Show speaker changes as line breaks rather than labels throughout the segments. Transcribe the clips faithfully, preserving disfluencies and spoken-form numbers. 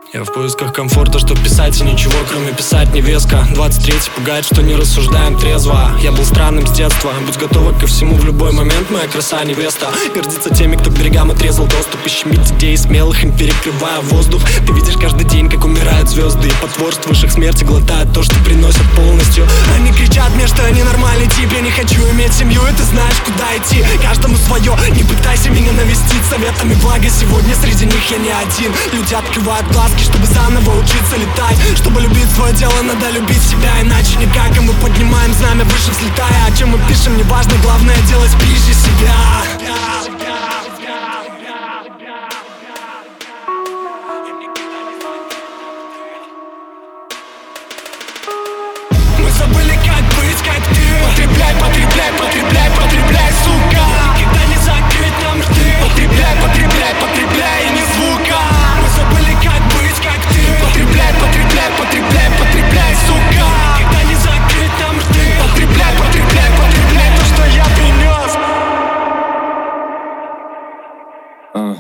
Я в поисках комфорта, чтоб писать, и ничего кроме писать не веско. Двадцать третий пугает, что не рассуждаем трезво. Я был странным с детства, будь готова ко всему в любой момент, моя краса невеста. Гордится теми, кто к берегам отрезал доступ, и щемит идеи смелых, им перекрывая воздух. Ты видишь каждый день, как умирают звезды, и потворствуешь их смерти, глотают то, что приносят полностью. Они кричат мне, что я ненормальный тип, я не хочу иметь семью, и ты знаешь, куда идти. Каждому свое, не пытайся меня навестить советами, благо сегодня среди них я не один. Люди открывают глазки, чтобы заново учиться летать. Чтобы любить свое дело, надо любить себя, иначе никак. И мы поднимаем знамя выше взлетая. О чем мы пишем, не важно, главное делать ближе себя. Мы забыли, как быть, как ты. Потребляй, потребляй, потребляй, потребляй, сука. Никогда не закрыть нам рты. Потребляй, потребляй, потребляй, и ни звука. Мы забыли, как быть, как ты. Потребляй, потребляй, потребляй, потребляй, сука. Никогда не закрыть нам рты. Потребляй, потребляй, потребляй то, что я принес.
а.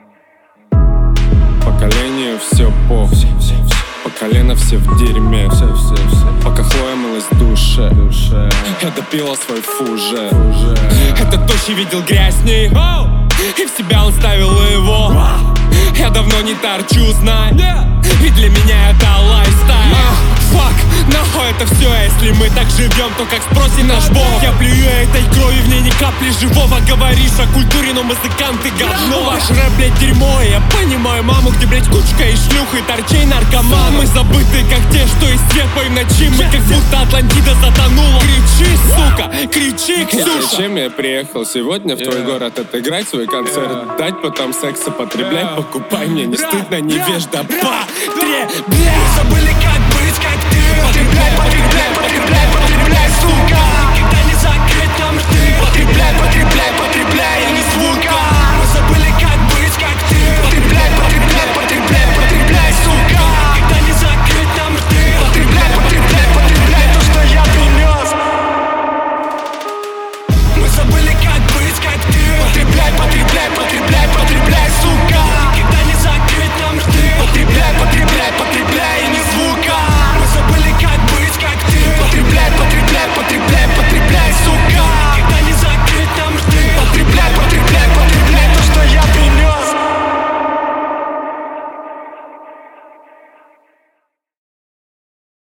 Поколение все по все, все, все. По колено все в дерьме, все, все, все. Пока Хлоя мылась в душе, душе. Я допила свой фуже, фуже. Этот тощий видел грязь в ней, и в себя он ставил его. Я давно не торчу, знай, ведь для меня это лайфстайл. Фак, нахуй это все, если мы так живем, то как спросит наш Бог. Я плюю этой крови, в ней ни капли живого. Говоришь о культуре, но музыканты говно. Ваш рэп, блядь, дерьмо, я понимаю маму, где, блядь, кучка и шлюх, и торчей наркоман. Мы забыты, как те, что из света и ночи. Мы как будто Атлантида затонула. Кричи, сука, кричи, Ксюша. Зачем я приехал сегодня в твой город отыграть свой концерт? Дать потом секса потреблять, покупай мне, не стыдно, невежда. Потребляй.
Забыли, как быть, как ты. Потребляй, потребляй, потребляй, потребляй, сука. Никогда не закрыть нам рты. Потребляй, потребляй, потребляй.